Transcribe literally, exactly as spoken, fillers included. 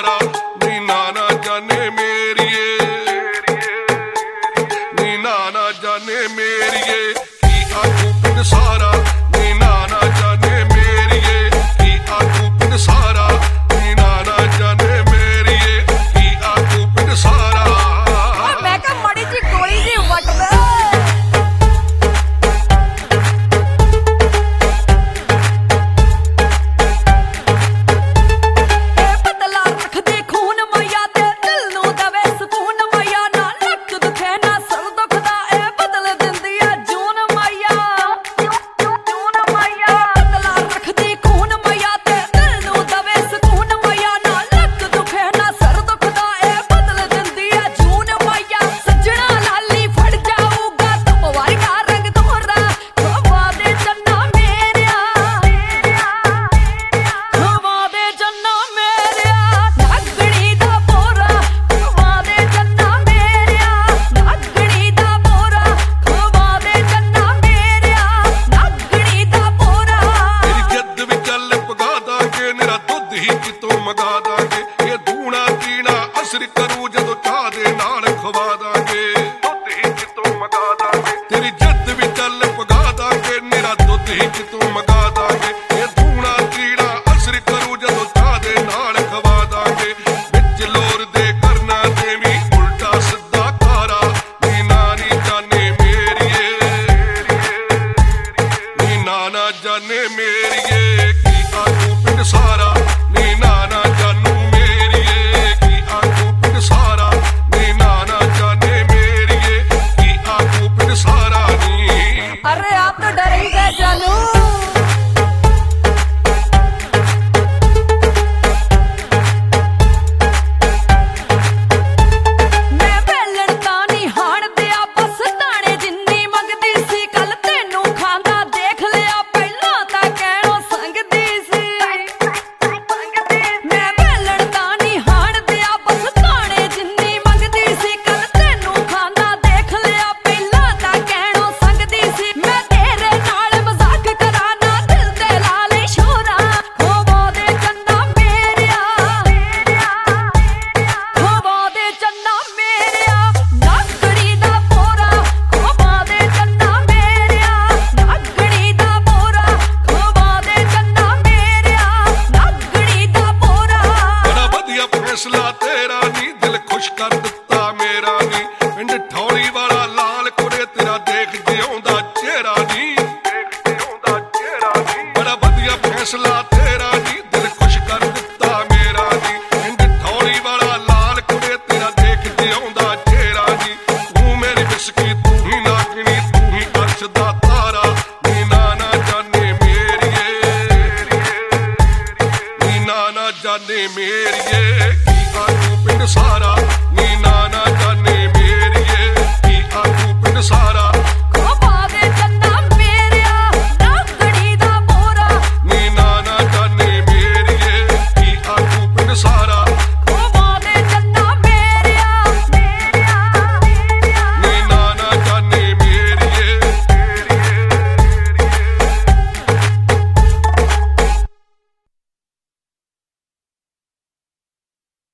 सारा नी नाना जाने मेरिए नी नाना जाने मेरिए की आखू पिंड सारा नी नाना जाने मेरिए की आखू पिंड सारा नी नाना जाने मेरिए की आखू पिंड सारा। मैं कहा मड़ी जी गोली जी वट दे जाने मेरिए की आखू पिंड सारा नी नाना जानू मेरिए की आखू पिंड सारा नी नाना जाने मेरिए की आखू पिंड सारा नी। अरे आप तो डर ही गए जानू। फैसला तेरा नी दिल खुश कर दिता मेरा नी पिंड ठौली वाला लाल कुड़े तेरा देख जिउंदा चेहरा नी बड़ा वधिया फैसला तेरा नी दिल खुश कर दिता मेरा नी पिंड ठौली वाला लाल कुड़े तेरा देख जिउंदा चेहरा नी तू मेरी बिस्की तू ही नागनी तू ही अर्श दा तारा नी नाना जाने मेरिए नी नाना जाने मेरिए की आखू पिंड सारा।